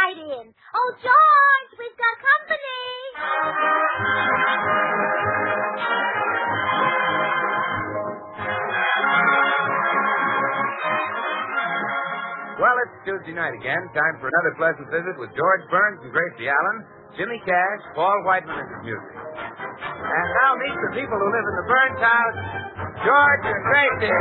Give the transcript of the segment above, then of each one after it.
right in. Oh, George, we've got company. Well, it's Tuesday night again. Time for another pleasant visit with George Burns and Gracie Allen, Jimmy Cash, Paul Whiteman, and his music. And now meet the people who live in the Burns house, George and Gracie.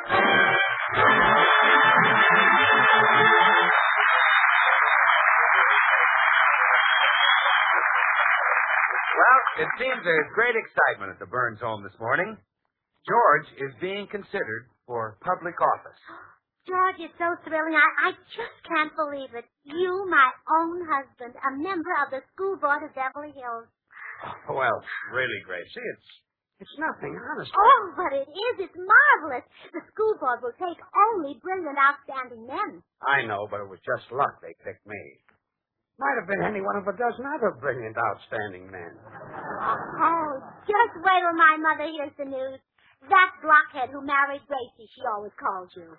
Well, it seems there's great excitement at the Burns home this morning. George is being considered for public office. George, it's so thrilling. I just can't believe it. You, my own husband, a member of the school board of Beverly Hills. Well, really, Gracie, it's nothing, honestly. Oh, but it is. It's marvelous. The school board will take only brilliant, outstanding men. I know, but it was just luck they picked me. Might have been any one of a dozen other brilliant, outstanding men. Oh, just wait till my mother hears the news. That blockhead who married Gracie, she always calls you.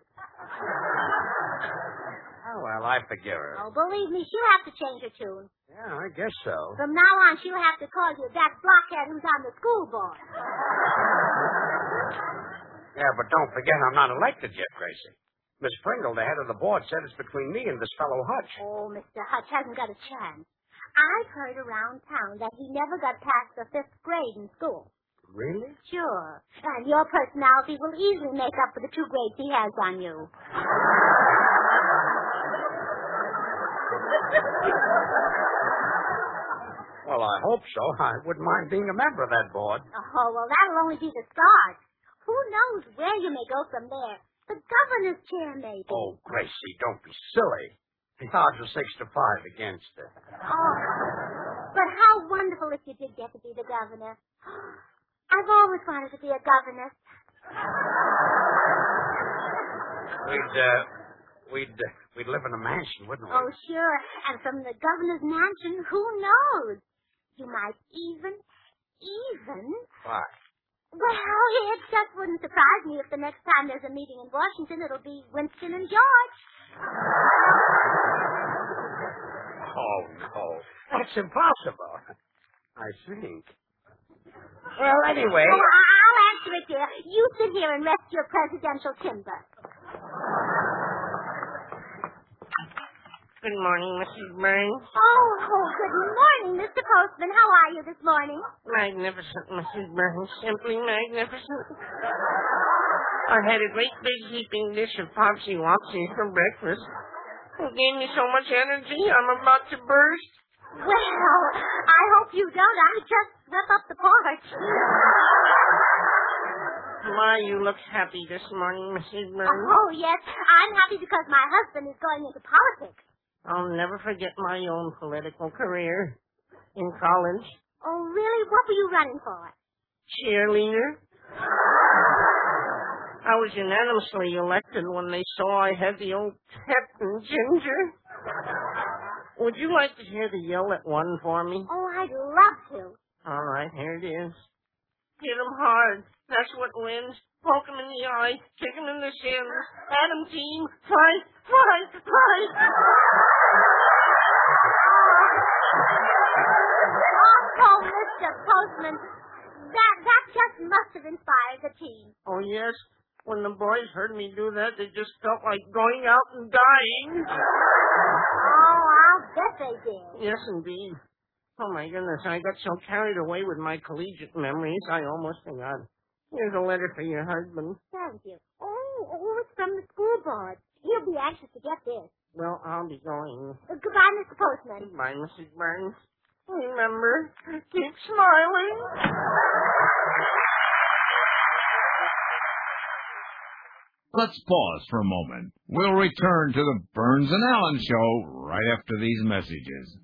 Oh, well, I forgive her. Oh, believe me, she'll have to change her tune. Yeah, I guess so. From now on, she'll have to call you that blockhead who's on the school board. Yeah, but don't forget I'm not elected yet, Gracie. Miss Pringle, the head of the board, said it's between me and this fellow Hutch. Oh, Mr. Hutch hasn't got a chance. I've heard around town that he never got past the 5th grade in school. Really? Sure. And your personality will easily make up for the 2 grades he has on you. Well, I hope so. I wouldn't mind being a member of that board. Oh, well, that'll only be the start. Who knows where you may go from there? The governor's chair, maybe. Oh, Gracie, don't be silly. The odds are 6-5 against it. Oh, but how wonderful if you did get to be the governor. I've always wanted to be a governess. We'd live in a mansion, wouldn't we? Oh, sure. And from the governor's mansion, who knows? You might even... Why? Well, it just wouldn't surprise me if the next time there's a meeting in Washington, it'll be Winston and George. Oh, no. That's impossible. I think. Well, anyway... Oh, I'll answer it, dear. You sit here and rest your presidential timber. Good morning, Mrs. Burns. Oh, good morning, Mr. Postman. How are you this morning? Magnificent, Mrs. Burns. Simply magnificent. I had a great big heaping dish of Popsy Wopsy for breakfast. It gave me so much energy, I'm about to burst. Well, I hope you don't. I just swept up the porch. My, you look happy this morning, Mrs. Burns. Oh, yes. I'm happy because my husband is going into politics. I'll never forget my own political career in college. Oh, really? What were you running for? Cheerleader. I was unanimously elected when they saw I had the old pep and ginger. Would you like to hear the yell at one for me? Oh, I'd love to. All right, here it is. Hit 'em hard. That's what wins. Poke 'em in the eye. Kick 'em in the shins. Adam team. Fight, fight, fight. Oh, Mr. Postman, that just must have inspired the team. Oh, yes. When the boys heard me do that, they just felt like going out and dying. Oh, I'll bet they did. Yes, indeed. Oh, my goodness, I got so carried away with my collegiate memories, I almost forgot. Here's a letter for your husband. Thank you. Oh, it's from the school board. He'll be anxious to get this. Well, I'll be going. Goodbye, Mr. Postman. Goodbye, Mrs. Burns. Remember, keep smiling. Let's pause for a moment. We'll return to the Burns and Allen Show right after these messages.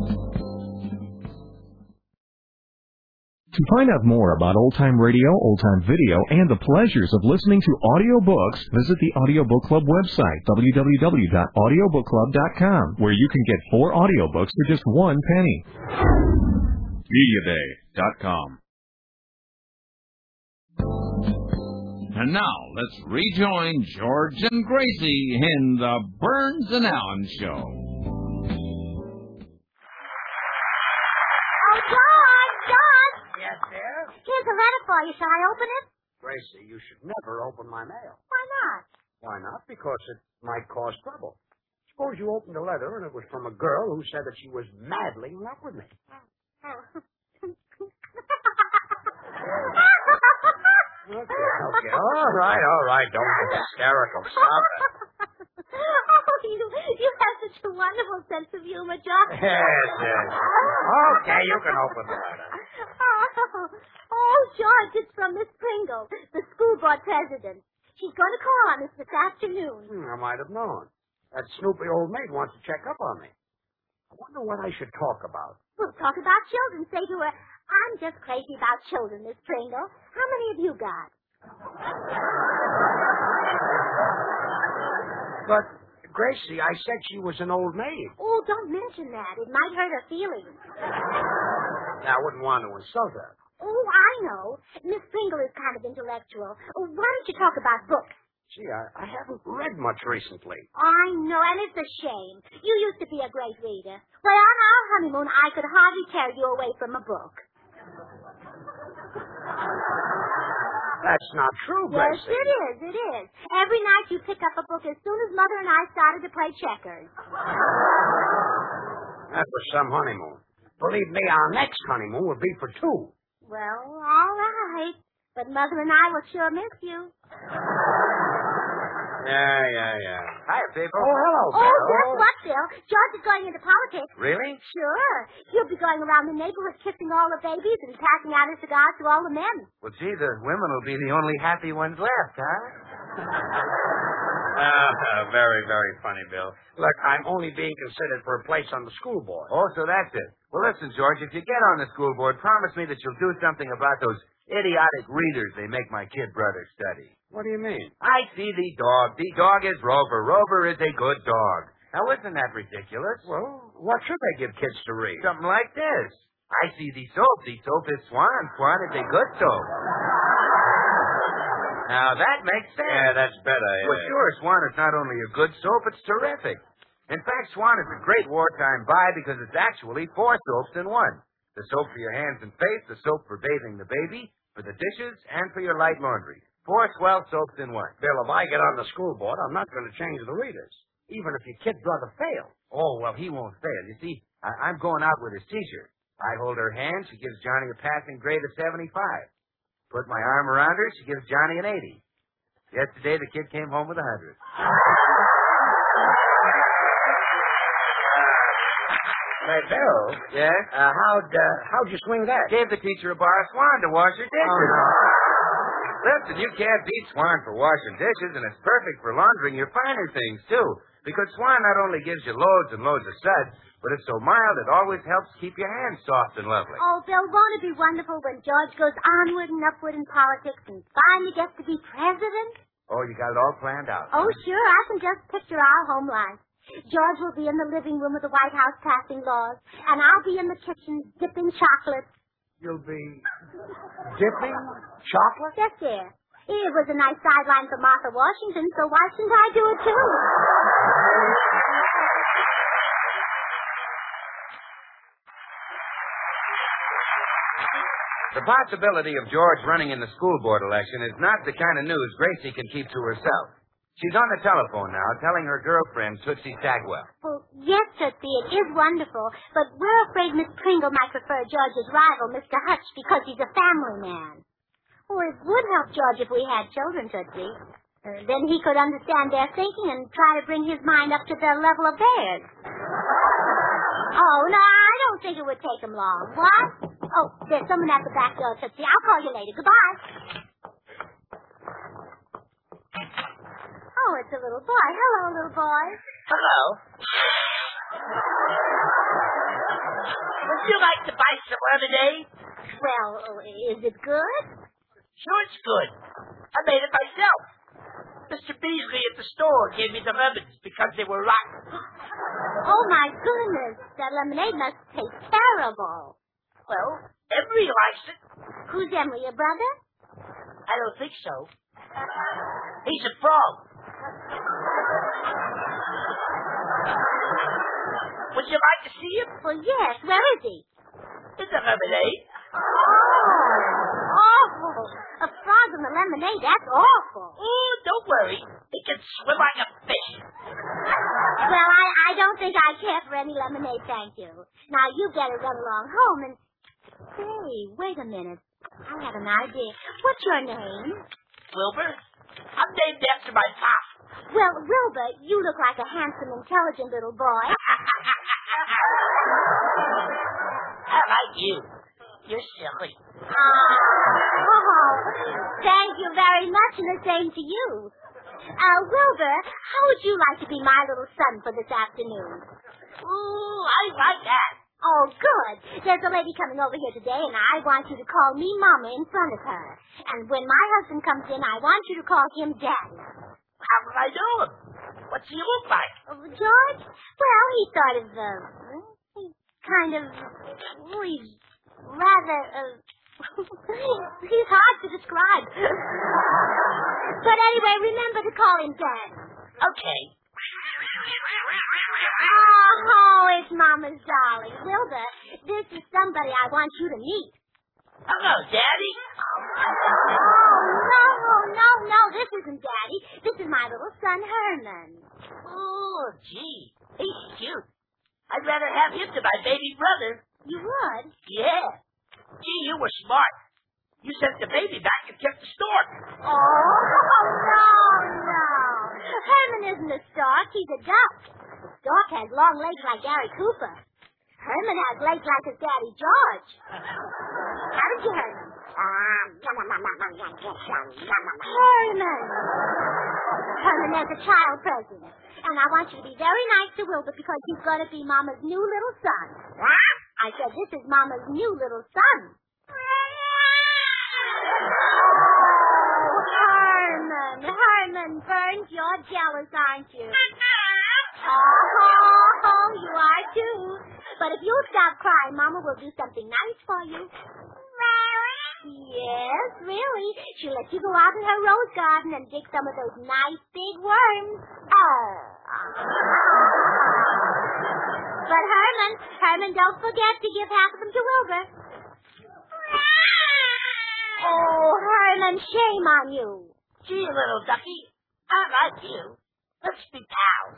To find out more about old-time radio, old-time video, and the pleasures of listening to audiobooks, visit the Audiobook Club website, www.audiobookclub.com, where you can get 4 audiobooks for just 1 penny. Mediaday.com. And now, let's rejoin George and Gracie in the Burns and Allen Show. for you. Shall I open it? Gracie, you should never open my mail. Why not? Why not? Because it might cause trouble. Suppose you opened a letter and it was from a girl who said that she was madly in love with me. Oh. Okay. All right. Don't get hysterical. Stop it. Oh, you have such a wonderful sense of humor, George. Yes. Okay, you can open the letter. Oh, George, it's from Miss Pringle, the school board president. She's going to call on us this afternoon. I might have known. That snoopy old maid wants to check up on me. I wonder what I should talk about. We'll talk about children. Say to her, I'm just crazy about children, Miss Pringle. How many have you got? But, Gracie, I said she was an old maid. Oh, don't mention that. It might hurt her feelings. I wouldn't want to insult her. Oh, I know. Miss Pringle is kind of intellectual. Oh, why don't you talk about books? Gee, I haven't read much recently. I know, and it's a shame. You used to be a great reader. Well, on our honeymoon, I could hardly tear you away from a book. That's not true, Gracie. Yes, it is. Every night you pick up a book as soon as Mother and I started to play checkers. That was some honeymoon. Believe me, our next honeymoon will be for two. Well, all right. But Mother and I will sure miss you. Yeah. Hi, people. Oh, hello, Bill. Oh, guess what, Bill? George is going into politics. Really? Sure. He'll be going around the neighborhood kissing all the babies and passing out his cigars to all the men. Well, gee, the women will be the only happy ones left, huh? Very, very funny, Bill. Look, I'm only being considered for a place on the school board. Oh, so that's it. Well, listen, George, if you get on the school board, promise me that you'll do something about those idiotic readers they make my kid brother study. What do you mean? I see the dog. The dog is Rover. Rover is a good dog. Now, isn't that ridiculous? Well, what should they give kids to read? Something like this. I see the soap. The soap is Swan. Swan is a good soap. Now, that makes sense. Yeah, that's better. Yeah. Well, sure, Swan is not only a good soap, it's terrific. In fact, Swan is a great wartime buy because it's actually 4 soaps in one. The soap for your hands and face, the soap for bathing the baby, for the dishes, and for your light laundry. 4 swell soaps in one. Bill, if I get on the school board, I'm not going to change the readers, even if your kid brother fails. Oh, well, he won't fail. You see, I'm going out with his teacher. I hold her hand. She gives Johnny a passing grade of 75. Put my arm around her. She gives Johnny an 80. Yesterday, the kid came home with 100. Hey, Bill. Yes? How'd you swing that? Gave the teacher a bar of Swan to wash her dishes. Oh, no. Listen, you can't beat Swan for washing dishes, and it's perfect for laundering your finer things, too. Because Swan not only gives you loads and loads of suds, but it's so mild it always helps keep your hands soft and lovely. Oh, Bill, won't it be wonderful when George goes onward and upward in politics and finally gets to be president? Oh, you got it all planned out. Oh, sure. I can just picture our home life. George will be in the living room of the White House passing laws, and I'll be in the kitchen dipping chocolate. You'll be dipping chocolate? Yes, dear. It was a nice sideline for Martha Washington, so why shouldn't I do it, too? The possibility of George running in the school board election is not the kind of news Gracie can keep to herself. She's on the telephone now, telling her girlfriend, Tootsie Stagwell. Oh, yes, Tootsie, it is wonderful, but we're afraid Miss Pringle might prefer George's rival, Mr. Hutch, because he's a family man. Oh, it would help George if we had children, Tootsie. Then he could understand their thinking and try to bring his mind up to the level of theirs. Oh, no, I don't think it would take him long. What? Oh, there's someone at the back door, Tootsie. I'll call you later. Goodbye. Oh, it's a little boy. Hello, little boy. Hello. Would you like to buy some lemonade? Well, is it good? Sure, it's good. I made it myself. Mr. Beasley at the store gave me the lemons because they were rotten. Oh, my goodness. That lemonade must taste terrible. Well, Emery likes it. Who's Emery, your brother? I don't think so. He's a frog. Would you like to see him? Well, yes. Where is he? In the lemonade. Oh. that's awful. Oh, don't worry. It can swim like a fish. Well, I don't think I care for any lemonade, thank you. Now, you better run along home and... Say, wait a minute. I have an idea. What's your name? Wilbur? I'm named after my pop. Well, Wilbur, you look like a handsome, intelligent little boy. How about you? You're silly. Oh, thank you very much, and the same to you. Wilbur, how would you like to be my little son for this afternoon? Ooh, I like that. Oh, good. There's a lady coming over here today, and I want you to call me Mama in front of her. And when my husband comes in, I want you to call him Daddy. How will I know him? What's he look like? George? Well, he's sort of, he's rather, he's hard to describe. But anyway, remember to call him Dad. Okay. Oh, it's Mama's darling. Wilbur, this is somebody I want you to meet. Hello, Daddy. Oh, no, this isn't Daddy. This is my little son, Herman. Oh, gee, he's cute. I'd rather have him than my baby brother. You would? Yeah. Gee, you were smart. You sent the baby back and kept the stork. Oh, no. Herman isn't a stork. He's a duck. The stork has long legs like Gary Cooper. Herman has legs like his daddy, George. Haven't you, Herman? Herman, there's a child present. And I want you to be very nice to Wilbur because he's going to be Mama's new little son. What? I said this is Mama's new little son. Herman Burns, you're jealous, aren't you? Oh, you are too. But if you stop crying, Mama will do something nice for you. Yes, really. She'll let you go out in her rose garden and dig some of those nice big worms. But Herman, don't forget to give half of them to Wilbur. Oh, Herman, shame on you. Gee, little ducky, I like you. Let's be pals.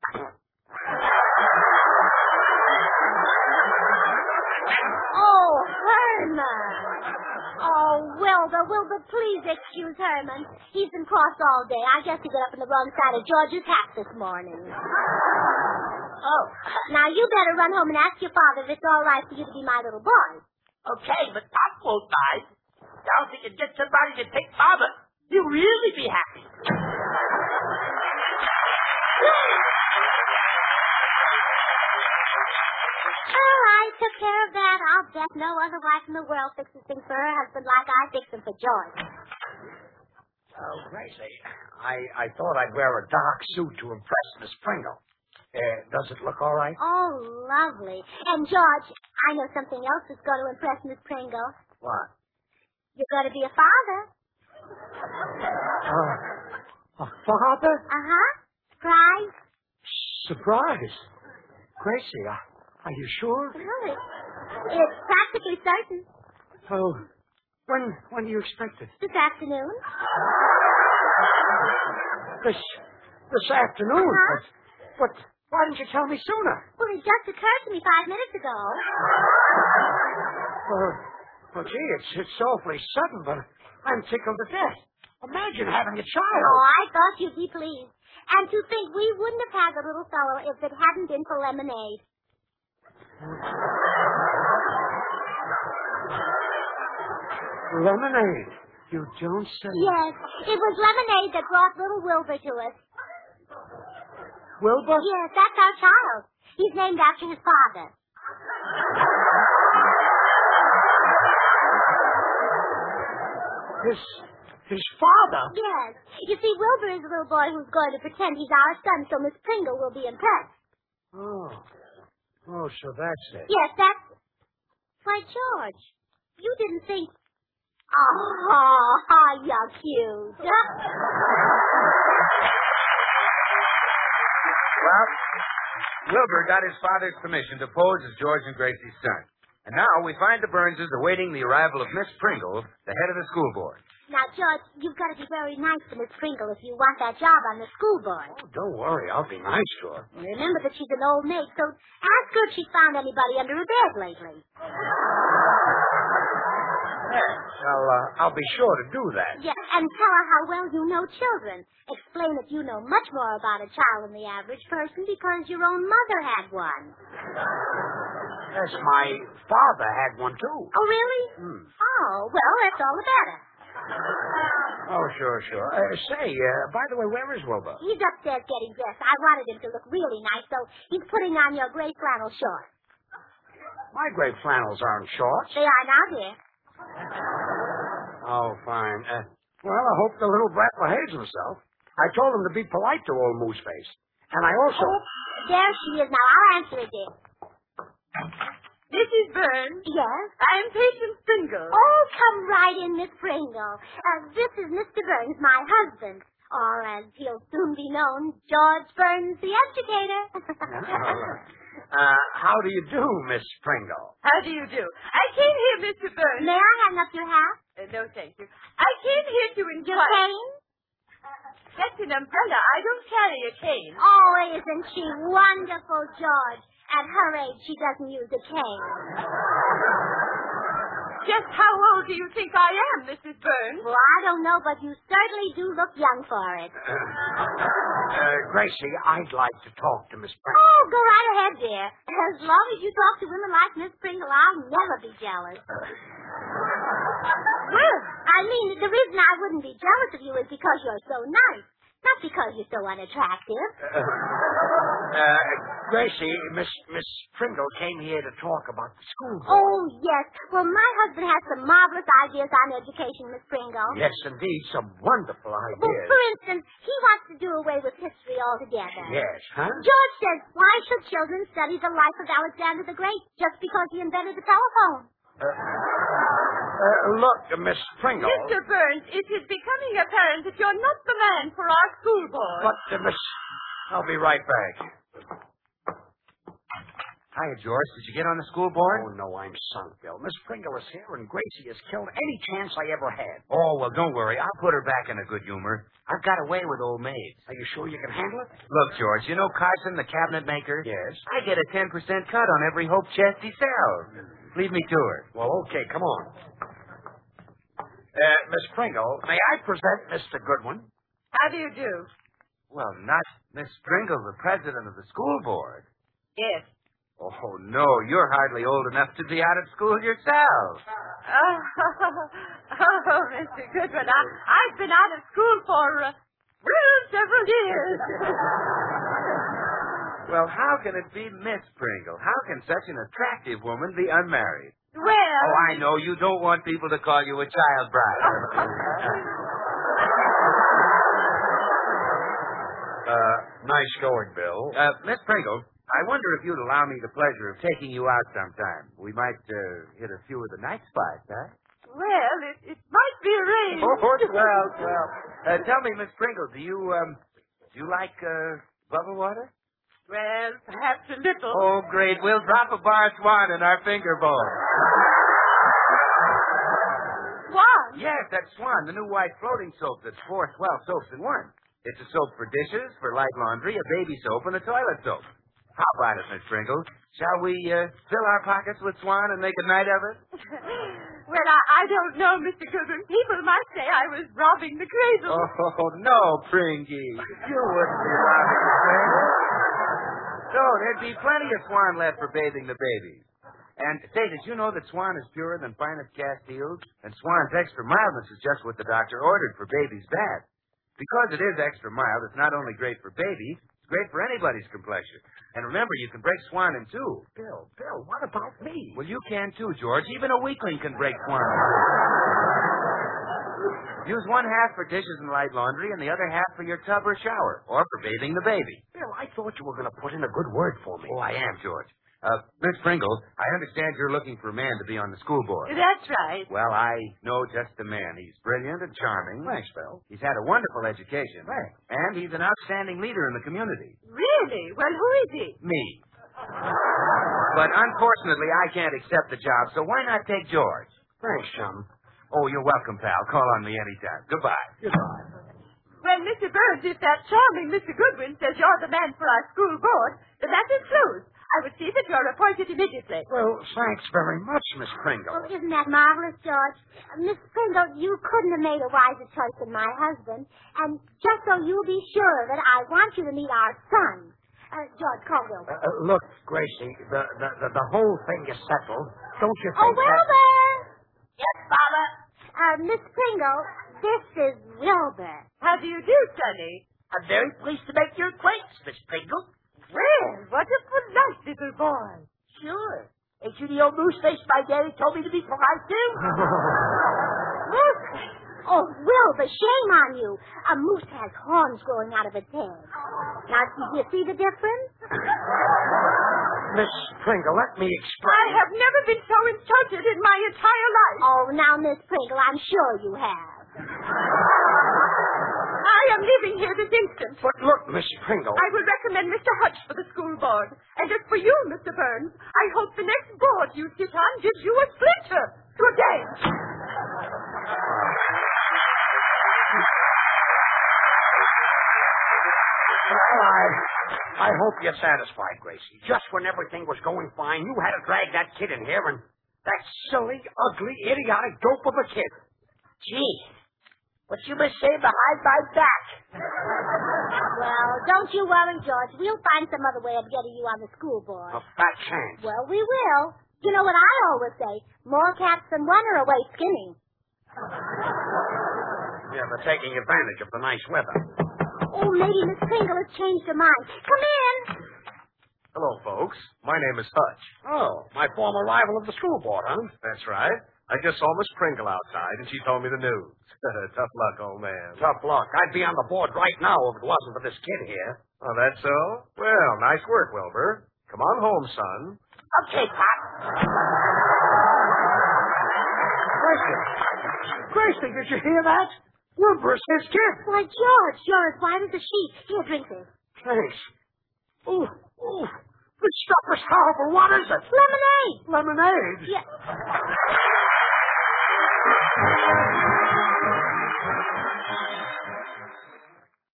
Oh, Herman. Oh, Wilbur, please excuse Herman. He's been cross all day. I guess he got up on the wrong side of George's hat this morning. Oh. Now, you better run home and ask your father if it's all right for you to be my little boy. Okay, but Pop won't mind. Now if he can get somebody to take Mama, he'll really be happy. Oh, I took care of that. I'll bet no other wife in the world fixes things for her husband like I fix them for George. Oh, Gracie, I thought I'd wear a dark suit to impress Miss Pringle. Does it look all right? Oh, lovely. And, George, I know something else that's going to impress Miss Pringle. What? You're going to be a father. A father? Uh-huh. Surprise. Surprise. Gracie, are you sure? Really? It's practically certain. Oh, when do you expect it? This afternoon. This afternoon? Uh-huh. But why didn't you tell me sooner? Well, it just occurred to me 5 minutes ago. Well, gee, it's awfully sudden, but I'm tickled to death. Imagine having a child. Oh, I thought you'd be pleased. And to think we wouldn't have had the little fellow if it hadn't been for lemonade. Lemonade? You don't say. Yes, it was lemonade that brought little Wilbur to us. Wilbur? Yes, that's our child. He's named after his father. His father? Yes. You see, Wilbur is a little boy who's going to pretend he's our son, so Miss Pringle will be impressed. Oh, so that's it. Yes, that's... Why, George, you didn't think... Oh, you're cute. Well, Wilbur got his father's permission to pose as George and Gracie's son. And now we find the Burnses awaiting the arrival of Miss Pringle, the head of the school board. Now, George, you've got to be very nice to Miss Pringle if you want that job on the school board. Oh, don't worry. I'll be nice to her. Remember that she's an old maid, so ask her if she's found anybody under her bed lately. Yes, I'll be sure to do that. Yeah, and tell her how well you know children. Explain that you know much more about a child than the average person because your own mother had one. Yes, my father had one, too. Oh, really? Oh, well, that's all the better. Oh, sure. By the way, where is Wilbur? He's upstairs getting dressed. I wanted him to look really nice, so he's putting on your gray flannel shorts. My gray flannels aren't shorts. They are now, dear. Oh, fine. Well, I hope the little brat behaves himself. I told him to be polite to old Mooseface. And I also... There she is now. I'll answer it, dear. Mrs. Burns? Yes? I'm Patience Pringle. Oh, come right in, Miss Pringle. This is Mr. Burns, my husband. Or, as he'll soon be known, George Burns, the educator. How do you do, Miss Pringle? How do you do? I came here, Mr. Burns. May I hang up your hat? No, thank you. I came here to Your inquire... cane? That's an umbrella. I don't carry a cane. Oh, isn't she wonderful, George? At her age, she doesn't use a cane. Just how old do you think I am, Mrs. Burns? Well, I don't know, but you certainly do look young for it. Gracie, I'd like to talk to Miss Pringle. Oh, go right ahead, dear. As long as you talk to women like Miss Pringle, I'll never be jealous. Well, I mean, the reason I wouldn't be jealous of you is because you're so nice, not because you're so unattractive. Gracie, Miss Pringle came here to talk about the school board. Oh, yes. Well, my husband has some marvelous ideas on education, Miss Pringle. Yes, indeed, some wonderful Well, ideas. for instance, he wants to do away with history altogether. Yes, huh? George says, why should children study the life of Alexander the Great just because he invented the telephone? Look, Miss Pringle. Mr. Burns, it is becoming apparent that you're not the man for our school board. But, Miss... I'll be right back. Hiya, George. Did you get on the school board? Oh, no, I'm sunk, Bill. Miss Pringle is here, and Gracie has killed any chance I ever had. Oh, well, don't worry. I'll put her back in a good humor. I've got away with old maids. Are you sure you can handle it? Look, George, you know Carson, the cabinet maker? Yes. I get a 10% cut on every Hope chest he sells. Leave me to her. Well, okay, come on. Miss Pringle, may I present Mr. Goodwin? How do you do? Well, not Miss Pringle, the president of the school board. Yes. Oh, no, you're hardly old enough to be out of school yourself. Oh, Mr. Goodwin, I've been out of school for, several years. Well, how can it be Miss Pringle? How can such an attractive woman be unmarried? Well... Oh, I know. You don't want people to call you a child bride. Nice going, Bill. Miss Pringle, I wonder if you'd allow me the pleasure of taking you out sometime. We might hit a few of the night spots, huh? Well, it might be arranged. Oh, well. Tell me, Miss Pringle, do you like bubble water? Well, perhaps a little. Oh, great. We'll drop a bar swan in our finger bowl. Swan? Yes, that's Swan, the new white floating soap that's 4 swell soaps in one. It's a soap for dishes, for light laundry, a baby soap, and a toilet soap. How about it, Miss Pringle? Shall we fill our pockets with Swan and make a night of it? Well, I don't know, Mr. Goodwin. People might say I was robbing the cradle. Oh, no, Pringy. You wouldn't be robbing the cradle. So, there'd be plenty of Swan left for bathing the babies. And, say, did you know that Swan is purer than finest Castiles? And Swan's extra mildness is just what the doctor ordered for baby's bath. Because it is extra mild, it's not only great for babies, it's great for anybody's complexion. And remember, you can break Swan in two. Bill, what about me? Well, you can too, George. Even a weakling can break Swan. Use one half for dishes and light laundry and the other half for your tub or shower, or for bathing the baby. Bill, I thought you were going to put in a good word for me. Oh, I am, George. Miss Pringle, I understand you're looking for a man to be on the school board. That's right. Well, I know just the man. He's brilliant and charming. Thanks, Bill. He's had a wonderful education. Right. And he's an outstanding leader in the community. Really? Well, who is he? Me. But unfortunately, I can't accept the job, so why not take George? Thanks, chum. Oh, you're welcome, pal. Call on me anytime. Goodbye. Goodbye. Well, Mr. Burns, if that charming Mr. Goodwin says you're the man for our school board, the matter's closed. I will see that you're appointed immediately. Well, thanks very much, Miss Pringle. Oh, isn't that marvelous, George? Miss Pringle, you couldn't have made a wiser choice than my husband. And just so you'll be sure that I want you to meet our son. George, call Wilbur. Look, Gracie, the whole thing is settled. Don't you think Oh, Wilbur! Yes, Mama? Miss Pringle, this is Wilbur. How do you do, Sonny? I'm very pleased to make your acquaintance, Miss Pringle. Well, what a polite little boy. Sure. Ain't you the old moose face my daddy told me to be polite to? Moose? Oh, Wilbur, shame on you. A moose has horns growing out of its head. Now, do you see the difference? Miss Pringle, let me explain. I have never been so insulted in my entire life. Oh, now, Miss Pringle, I'm sure you have. I am leaving here this instant. But look, Miss Pringle. I will recommend Mr. Hutch for the school board. And as for you, Mr. Burns, I hope the next board you sit on gives you a splinter. Good day. Well, I hope you're satisfied, Gracie. Just when everything was going fine, you had to drag that kid in here, and that silly, ugly, idiotic dope of a kid. Gee, what you must say behind my back? Well, don't you worry, George. We'll find some other way of getting you on the school board. A fat chance. Well, we will. You know what I always say? More cats than one are away skinning. Yeah, they're taking advantage of the nice weather. Oh, maybe Miss Pringle has changed her mind. Come in. Hello, folks. My name is Hutch. Oh, my former rival of the school board, huh? That's right. I just saw Miss Pringle outside, and she told me the news. Tough luck, old man. Tough luck. I'd be on the board right now if it wasn't for this kid here. Oh, that's so? Well, nice work, Wilbur. Come on home, son. Okay, Pop. Gracie, did you hear that? Wilbur's his kid. Why, George, you're as white as a sheet. Here, drink this. Thanks. Ooh. This stuff is horrible. What is it? Lemonade. Lemonade? Yeah.